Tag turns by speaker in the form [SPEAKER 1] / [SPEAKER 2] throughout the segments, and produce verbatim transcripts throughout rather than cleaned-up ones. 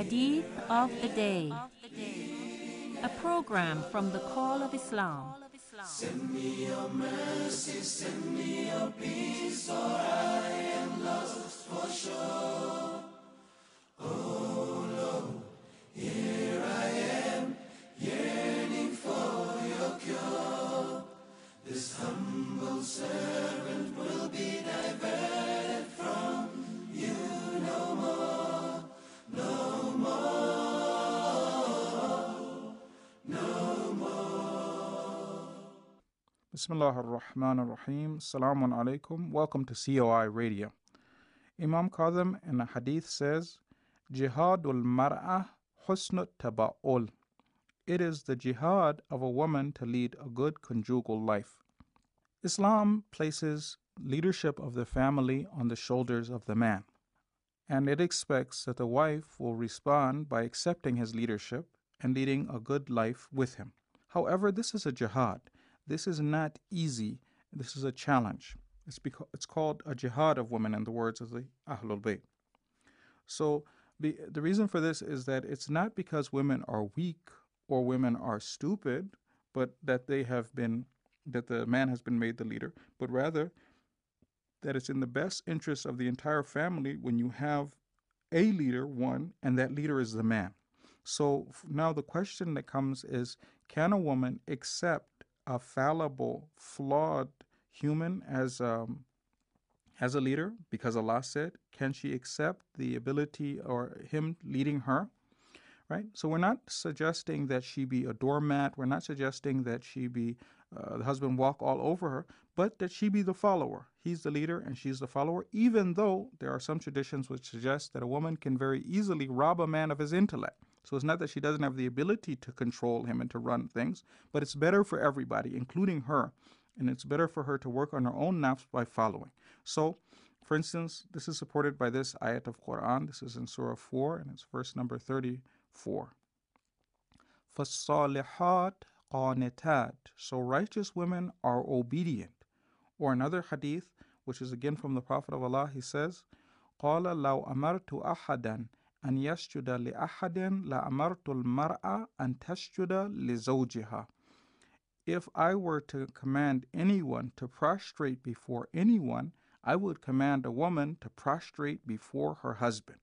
[SPEAKER 1] Hadith of the Day, a program from the Call of Islam.
[SPEAKER 2] Send me your mercy, send me your peace, for I am lost for sure. Oh Lord, here I am, yearning for your cure. This humble servant will be diverted from you no more, no more, no more.
[SPEAKER 3] Bismillah ar-Rahman ar-Rahim. Assalamu alaikum. Welcome to C O I Radio. Imam Qadhim in a hadith says, Jihadul mar'ah husnut taba'ul. It is the jihad of a woman to lead a good conjugal life. Islam places leadership of the family on the shoulders of the man, and it expects that the wife will respond by accepting his leadership and leading a good life with him. However, this is a jihad. This is not easy. This is a challenge. It's because it's called a jihad of women in the words of the Ahlul Bayt. So the, the reason for this is that it's not because women are weak or women are stupid, but that they have been, that the man has been made the leader, but rather that it's in the best interest of the entire family when you have a leader, one, and that leader is the man. So now the question that comes is, can a woman accept a fallible, flawed human as um, as a leader? Because Allah said, can she accept the ability or him leading her? Right? So we're not suggesting that she be a doormat. We're not suggesting that she be, uh, the husband walk all over her, but that she be the follower. He's the leader and she's the follower, even though there are some traditions which suggest that a woman can very easily rob a man of his intellect. So it's not that she doesn't have the ability to control him and to run things, but it's better for everybody, including her. And it's better for her to work on her own nafs by following. So, for instance, this is supported by this ayat of Quran. This is in Surah four, and it's verse number thirty-four. فَالصَّالِحَاتِ قَانِتَاتِ. So righteous women are obedient. Or another hadith, which is again from the Prophet of Allah, he says, قَالَ لَوْ أَمَرْتُ أَحَدًا أن يسجد لأحد لأمرت المرأة أن تسجد لزوجها. If I were to command anyone to prostrate before anyone, I would command a woman to prostrate before her husband.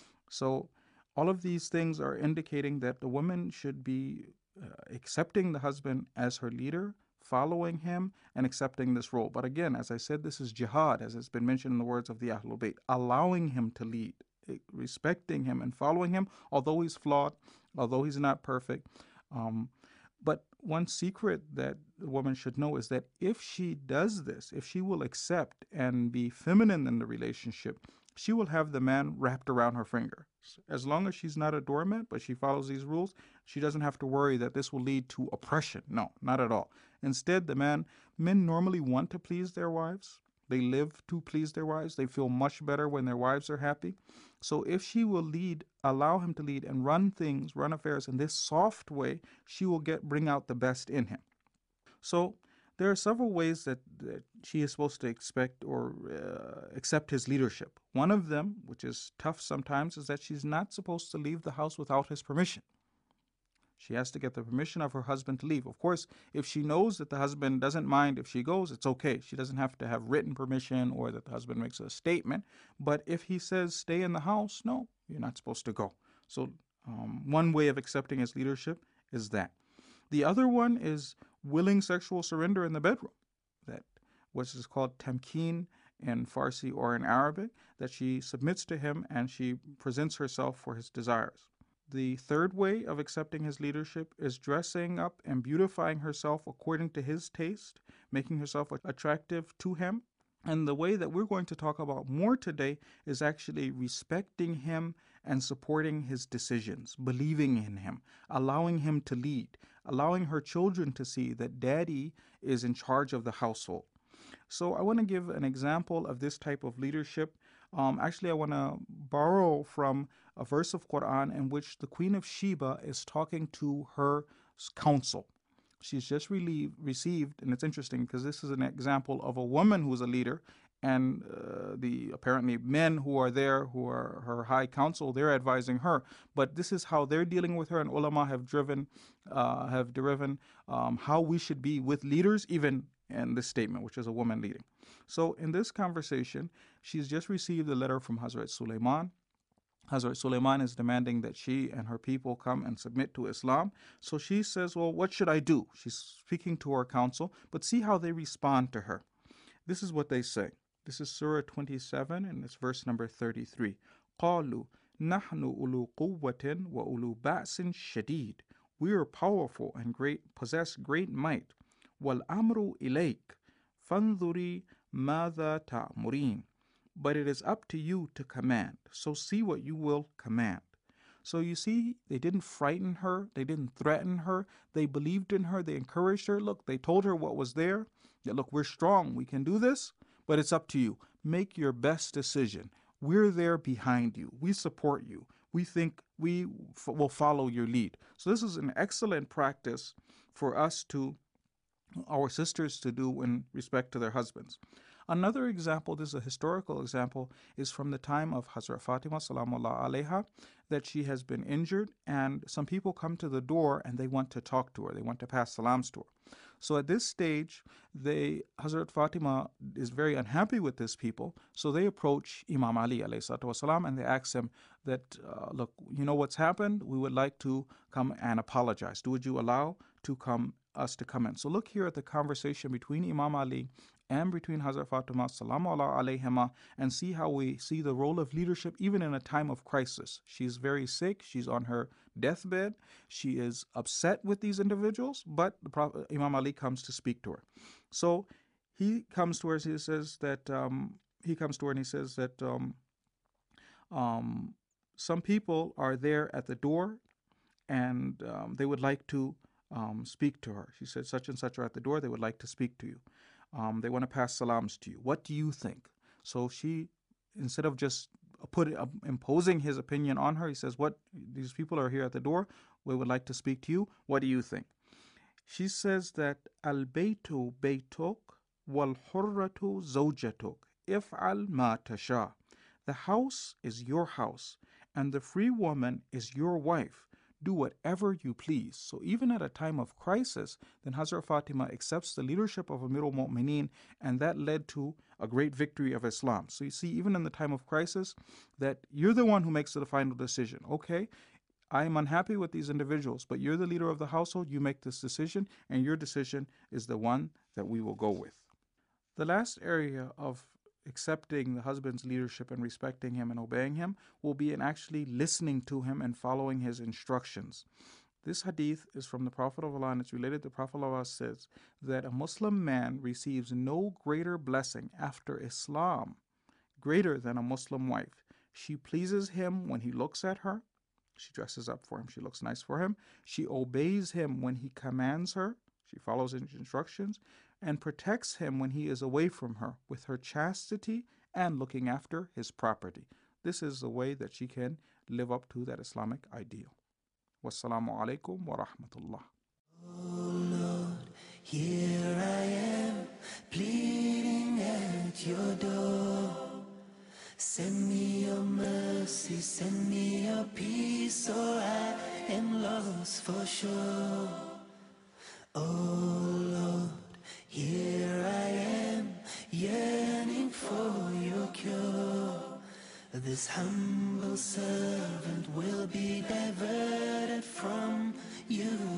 [SPEAKER 3] So all of these things are indicating that the woman should be uh, accepting the husband as her leader, following him, and accepting this role. But again, as I said, this is jihad, as has been mentioned in the words of the Ahlul Bayt, allowing him to lead, respecting him and following him, although he's flawed, although he's not perfect. Um, but one secret that the woman should know is that if she does this, if she will accept and be feminine in the relationship, she will have the man wrapped around her finger. As long as she's not a doormat, but she follows these rules, she doesn't have to worry that this will lead to oppression. No, not at all. Instead, the man, men normally want to please their wives. They live to please their wives. They feel much better when their wives are happy. So if she will lead, allow him to lead and run things, run affairs in this soft way, she will get bring out the best in him. So there are several ways that, that she is supposed to expect or uh, accept his leadership. One of them, which is tough sometimes, is that she's not supposed to leave the house without his permission. She has to get the permission of her husband to leave. Of course, if she knows that the husband doesn't mind if she goes, it's okay. She doesn't have to have written permission or that the husband makes a statement. But if he says, stay in the house, no, you're not supposed to go. So um, one way of accepting his leadership is that. The other one is willing sexual surrender in the bedroom, that which is called tamkeen in Farsi or in Arabic, that she submits to him and she presents herself for his desires. The third way of accepting his leadership is dressing up and beautifying herself according to his taste, making herself attractive to him. And the way that we're going to talk about more today is actually respecting him and supporting his decisions, believing in him, allowing him to lead, allowing her children to see that daddy is in charge of the household. So I want to give an example of this type of leadership. Um, actually, I want to borrow from a verse of Quran in which the Queen of Sheba is talking to her council. She's just relieved, received, and it's interesting because this is an example of a woman who is a leader and uh, the apparently men who are there, who are her high council, they're advising her. But this is how they're dealing with her, and ulama have driven, uh, have driven um, how we should be with leaders, even in this statement, which is a woman leading. So in this conversation, she's just received a letter from Hazrat Sulaiman. Hazrat Sulaiman is demanding that she and her people come and submit to Islam. So she says, well, what should I do? She's speaking to her council, but see how they respond to her. This is what they say. This is Surah twenty-seven, and it's verse number thirty-three. قَالُوا نَحْنُ أُولُو قُوَّةٍ وَأُولُو بَأْسٍ شَدِيدٍ. We are powerful and great, possess great might. وَالْأَمْرُ إِلَيْكَ فَانْظُرِي مَاذَا تَأْمُرِينَ. But it is up to you to command. So see what you will command. So you see, they didn't frighten her. They didn't threaten her. They believed in her. They encouraged her. Look, they told her what was there. That, look, we're strong. We can do this. But it's up to you. Make your best decision. We're there behind you. We support you. We think we f- will follow your lead. So this is an excellent practice for us to, our sisters to do in respect to their husbands. Another example, this is a historical example, is from the time of Hazrat Fatima salamullah alayha, that she has been injured, and some people come to the door and they want to talk to her. They want to pass salams to her. So at this stage, they, Hazrat Fatima is very unhappy with these people, so they approach Imam Ali alayhi salatu wasalam, and they ask him that, uh, look, you know what's happened? We would like to come and apologize. Would you allow to come us to come in? So look here at the conversation between Imam Ali and between Hazrat Fatima salamu Allah alayhima, and see how we see the role of leadership even in a time of crisis. She's very sick. She's on her deathbed. She is upset with these individuals, but the Prophet, Imam Ali comes to speak to her. So he comes to her, he says that, um, he comes to her and he says that um, um, some people are there at the door and um, they would like to um, speak to her. She said, such and such are at the door. They would like to speak to you. Um, they want to pass salams to you. What do you think? So she, instead of just put uh, imposing his opinion on her, he says, "What? These people are here at the door. We would like to speak to you. What do you think?" She says that al baytu baytuk wal hurratu zawjatuk if'al ma tasha. The house is your house, and the free woman is your wife. Do whatever you please. So even at a time of crisis, then Hazrat Fatima accepts the leadership of Amirul Mu'mineen, and that led to a great victory of Islam. So you see, even in the time of crisis, that you're the one who makes the final decision. Okay, I'm unhappy with these individuals, but you're the leader of the household. You make this decision, and your decision is the one that we will go with. The last area of accepting the husband's leadership and respecting him and obeying him will be in actually listening to him and following his instructions. This hadith is from the Prophet of Allah, and it's related to the Prophet of Allah says that a Muslim man receives no greater blessing after Islam, greater than a Muslim wife. She pleases him when he looks at her. She dresses up for him. She looks nice for him. She obeys him when he commands her. She follows his instructions, and protects him when he is away from her with her chastity and looking after his property. This is the way that she can live up to that Islamic ideal. Wassalamu alaikum wa rahmatullah.
[SPEAKER 2] Oh Lord, here I am, pleading at your door. Send me your mercy, send me your peace, or I am lost for sure. Oh Lord, here I am, yearning for your cure. This humble servant will be diverted from you